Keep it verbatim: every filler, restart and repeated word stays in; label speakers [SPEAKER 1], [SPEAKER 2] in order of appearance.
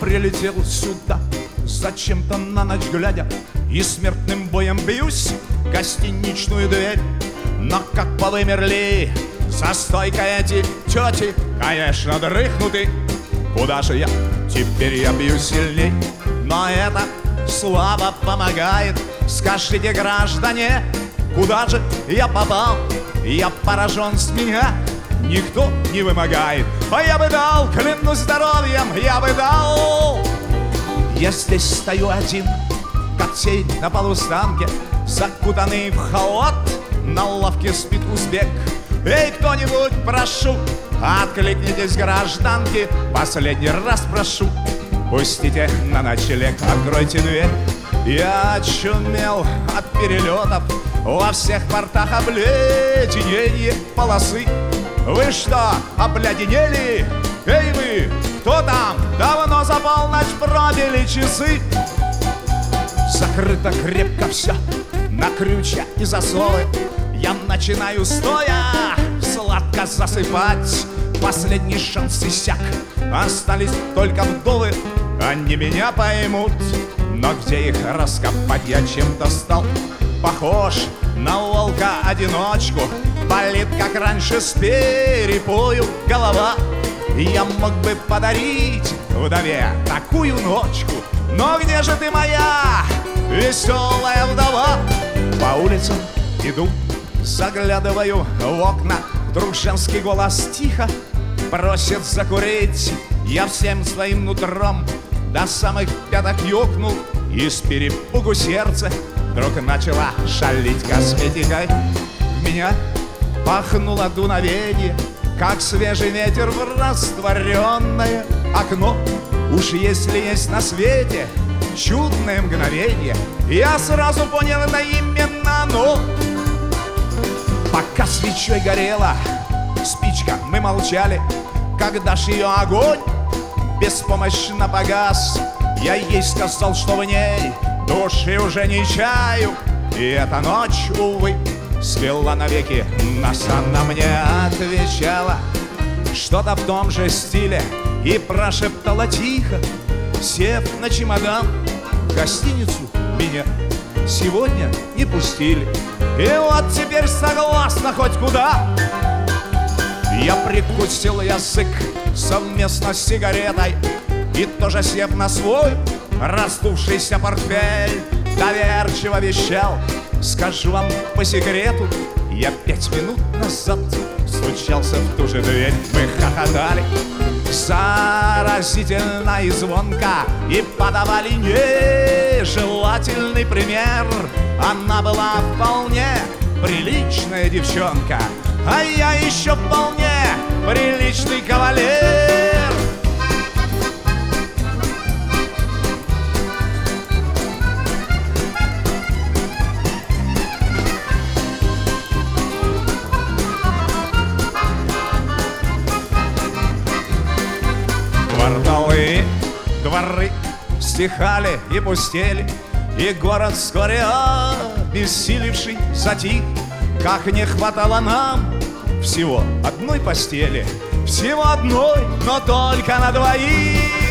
[SPEAKER 1] прилетел сюда зачем-то на ночь глядя, и смертным боем бьюсь в гостиничную дверь. Но как повымерли за стойкой эти тети, конечно, дрыхнуты. Куда же я? Теперь я бью сильней, но это слабо помогает. Скажите, граждане, куда же я попал? Я поражен, с меня никто не вымогает. А я бы дал, клянусь здоровьем, я бы дал. Я здесь стою один, как тень на полустанке, закутанный в халат, на лавке спит узбек. Эй, кто-нибудь, прошу, откликнитесь, гражданки, последний раз прошу, пустите на ночлег, откройте дверь. Я очумел от перелетов, во всех портах обледенение полосы. Вы что, обледенели? Эй вы, кто там? Давно за полночь пробили часы. Закрыто крепко все на крючья и засовы. Я начинаю стоя сладко засыпать. Последний шанс иссяк, остались только вдовы. Они меня поймут, но где их раскопать? Я чем-то стал похож на волка-одиночку. Болит, как раньше, с перепою голова. Я мог бы подарить вдове такую ночку, но где же ты, моя веселая вдова? По улицам иду, заглядываю в окна. Вдруг женский голос тихо просит закурить. Я всем своим нутром до самых пяток ёкнул, и с перепугу сердце вдруг начала шалить косметикой. В меня пахнуло дуновение, как свежий ветер в растворенное окно. Уж если есть на свете чудное мгновение, я сразу понял, это именно оно. Пока свечой горела спичка, мы молчали. Когда ж ее огонь беспомощно погас, я ей сказал, что в ней души уже не чаю. И эта ночь, увы, свела навеки нас. Она мне отвечала что-то в том же стиле и прошептала тихо, сев на чемодан: в гостиницу меня сегодня не пустили. И вот теперь согласна хоть куда. Я прикусил язык совместно с сигаретой и тоже, сев на свой раздувшийся портфель, доверчиво вещал: скажу вам по секрету, я пять минут назад стучался в ту же дверь. Мы хохотали заразительно и звонко и подавали нежелательный пример. Она была вполне приличная девчонка, а я еще вполне приличный кавалер. Кварталы, дворы стихали и пустели, и город вскоре обессилевший затих. Как не хватало нам всего одной постели, всего одной, но только на двоих.